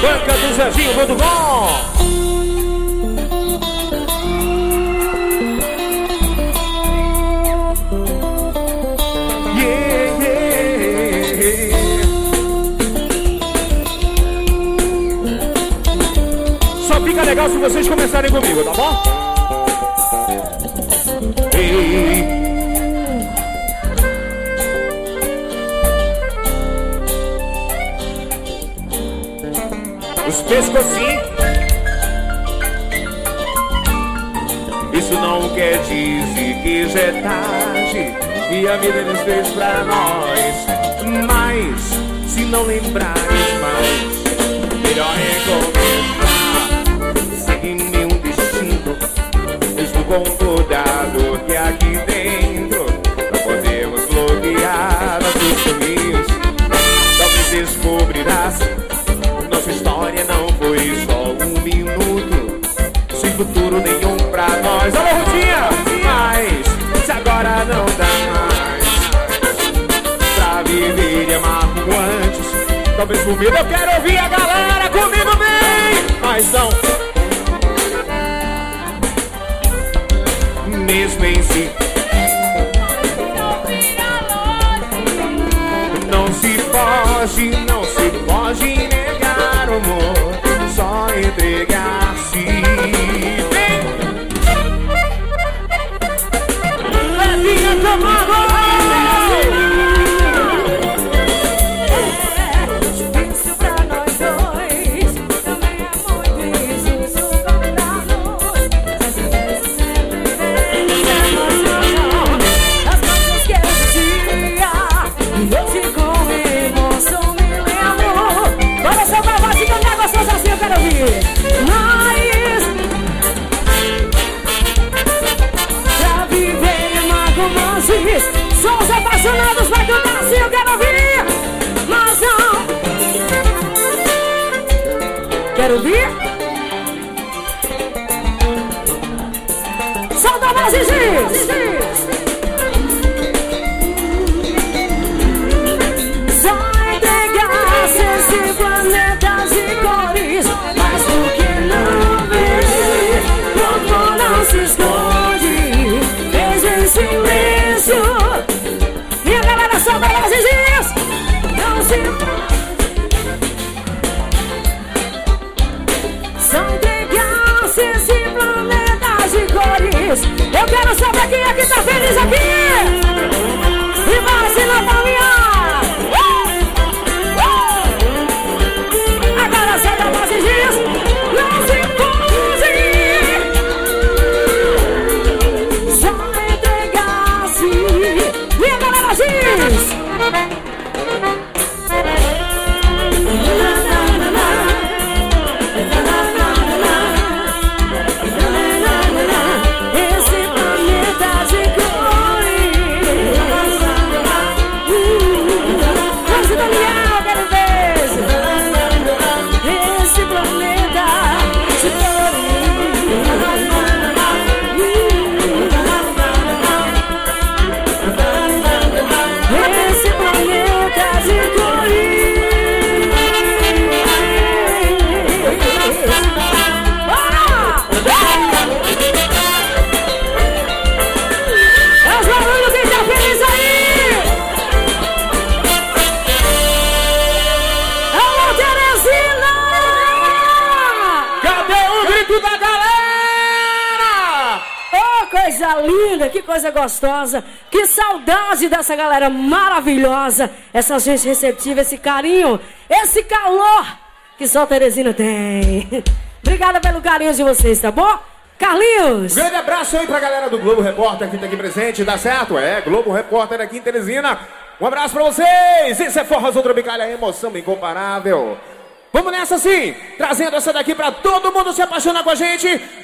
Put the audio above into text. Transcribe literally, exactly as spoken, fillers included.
banca do Zezinho ponto com. Yeah, yeah. Só fica legal se vocês começarem comigo, tá bom? Ei. Os pescocinhos. Isso não quer dizer que já é tarde e a vida nos fez pra nós. Mas se não lembrares mais, melhor é começar. Seguir meu destino, mesmo com toda a dor que aqui dentro não podemos bloquear nossos caminhos. Talvez descobrirás, nossa história não foi só um minuto, sem futuro nenhum pra nós. Alô, Rutinha! Mas se agora não dá mais pra viver e amar como antes, talvez por medo eu quero ouvir a galera comigo bem. Mas não, mesmo em si, não se pode, não se pode negar o amor, só entregar-se. Vem! Levinha tomando! São os apaixonados, vai cantar assim, eu quero ouvir. Mas não. Quero ouvir? Solta a voz, Gigi. Só entregasse esse planeta de cores, mas do que não vê, como não se esconde, fez em silêncio. E a galera solta as vizinhas. Não se... Só entregasse esse planeta de cores. Eu quero saber quem é que tá feliz aqui. E vai se Natalia. uh! uh! Agora solta as vizinhas. Não se esconde. Só entregasse. E a galera diz. Esse planeta de cores. Vamos, Daniel, quero ver. Esse planeta de cores. Esse planeta de cores. É os barulhos que tá feliz aí. Alô, Teresina! Cadê o grito da galera? Oh, coisa linda, que coisa gostosa. Que saudade dessa galera maravilhosa. Essa gente receptiva, esse carinho, esse calor que só a Teresina tem. Obrigada pelo carinho de vocês, tá bom? Carlinhos! Grande abraço aí pra galera do Globo Repórter que tá aqui presente, dá certo? É, Globo Repórter aqui em Teresina. Um abraço pra vocês! Esse é Forrozão Tropicália, emoção incomparável. Vamos nessa sim, trazendo essa daqui pra todo mundo se apaixonar com a gente.